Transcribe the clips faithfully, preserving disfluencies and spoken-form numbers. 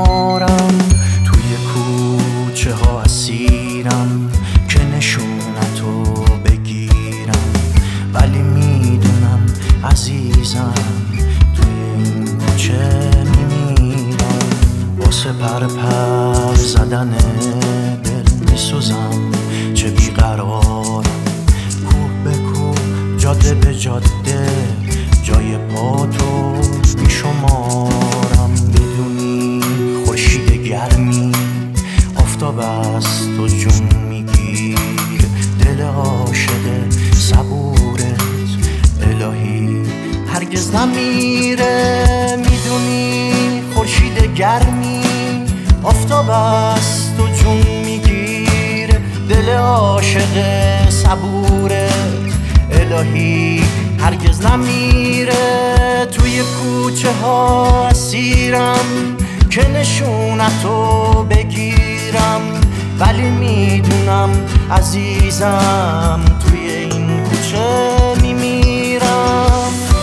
شمارم، توی کوچه ها اسیرم که نشونتو بگیرم، ولی میدونم عزیزم توی این کوچه میمیرم. واسه پر پر زدن دل میسوزم، چه بیقرارم، کوه به کوه جاده به جاده جای پاتو میشمارم. میدونی خورشید گرمی آفتاب است و جون میگیر، دل عاشق صبورت الهی هرگز نمیره. میدونی خورشید گرمی آفتاب است و جون میگیر، دل عاشق صبورت الهی هرگز نمیره. توی کوچه ها اسیرم که نشونتو بگیرم، ولی میدونم عزیزم توی این کوچه میمیرم.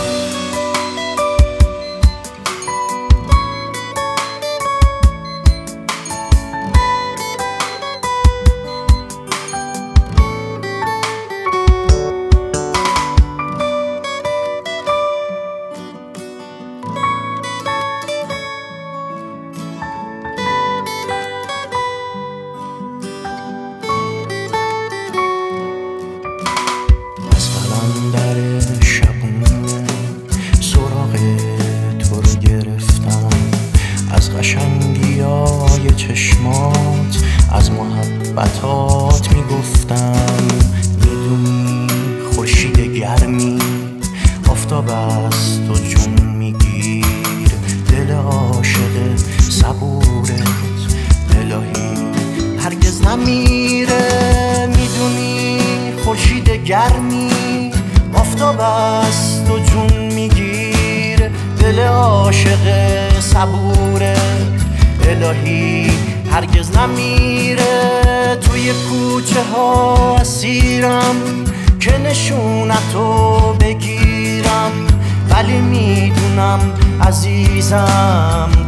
در شبونه سراغ تو رو گرفتم، از قشنگی های چشمات از محبتات میگفتم. میدونی خورشید گرمی آفتاب است و جون میگیر، دل عاشق صبورت الهی هرگز نمیره. میدونی خورشید گرمی آفتاب است و جون میگیر، دل عاشق صبورت الهی هرگز نمیره. توی کوچه ها اسیرم که نشونتو بگیرم، ولی میدونم عزیزم